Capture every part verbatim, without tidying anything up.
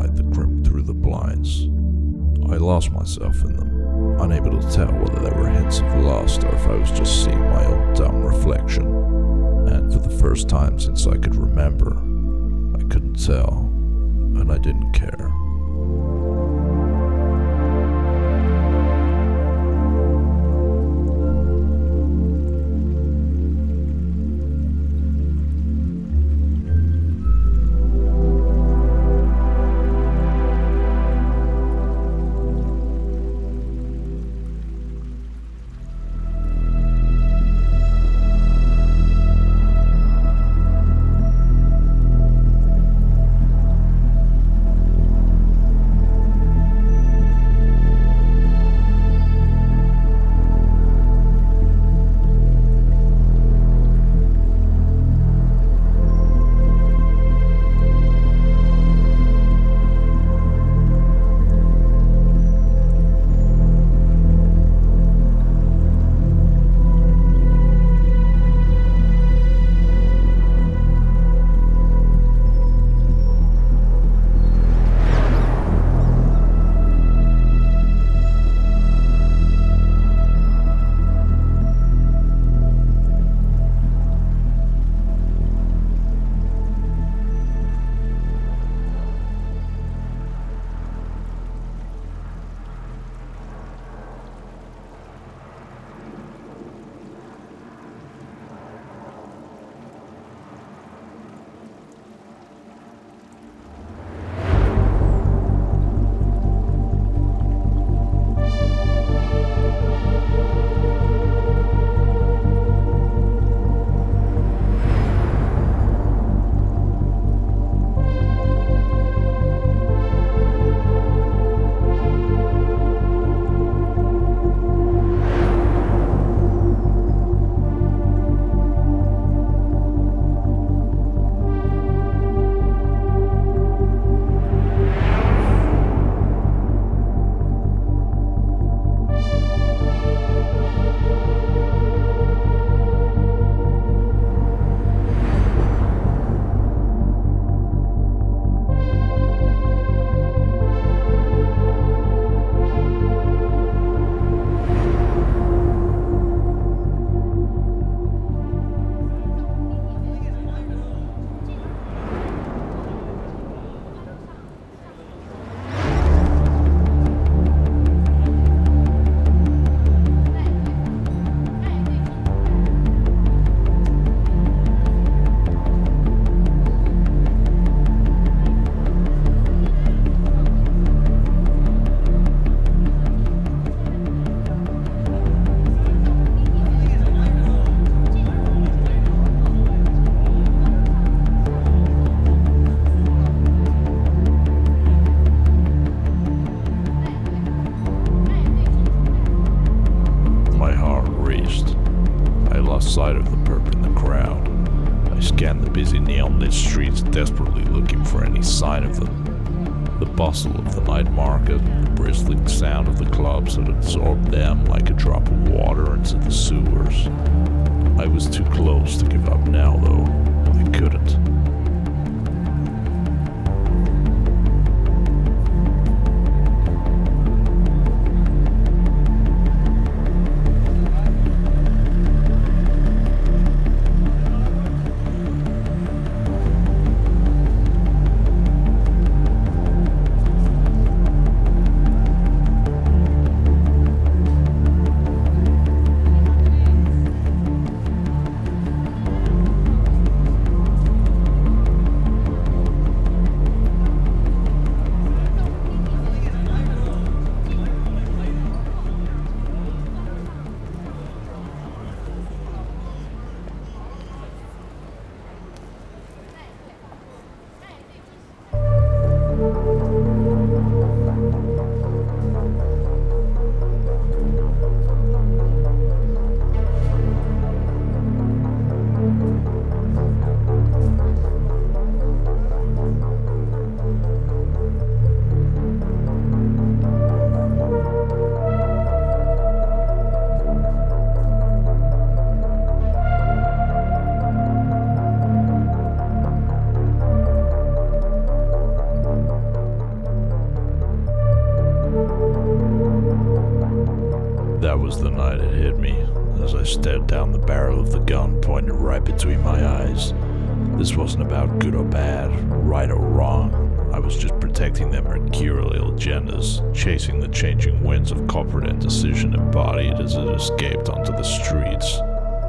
sunlight that crept through the blinds. I lost myself in them, unable to tell whether they were hints of lust or if I was just seeing my own dumb reflection. And for the first time since I could remember, I couldn't tell, and I didn't care. Sight of the perp in the crowd. I scanned the busy neon-lit streets, desperately looking for any sign of them. The bustle of the night market, the bristling sound of the clubs had absorbed them like a drop of water into the sewers. I was too close to give up now, though. I couldn't. That was the night it hit me, as I stared down the barrel of the gun pointed right between my eyes. This wasn't about good or bad, right or wrong. I was just protecting their mercurial agendas, chasing the changing winds of corporate indecision embodied as it escaped onto the streets.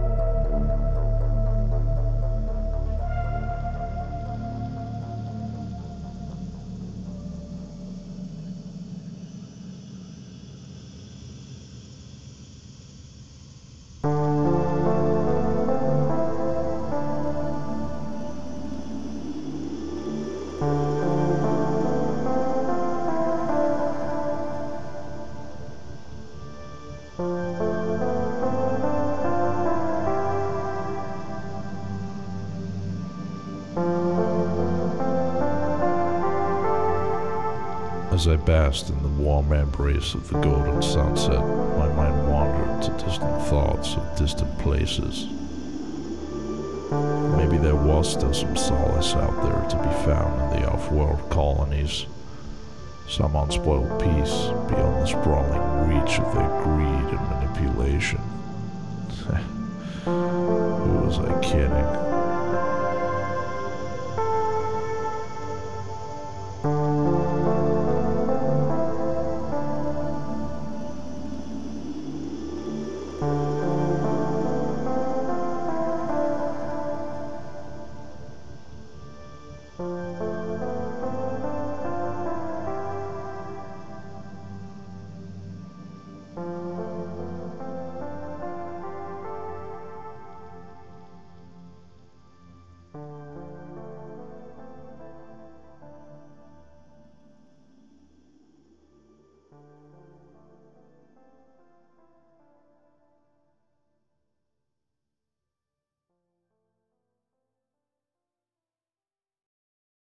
As I basked in the warm embrace of the golden sunset, my mind wandered to distant thoughts of distant places. Maybe there was still some solace out there to be found in the off-world colonies, some unspoiled peace beyond the sprawling reach of their greed and manipulation. Who was I kidding?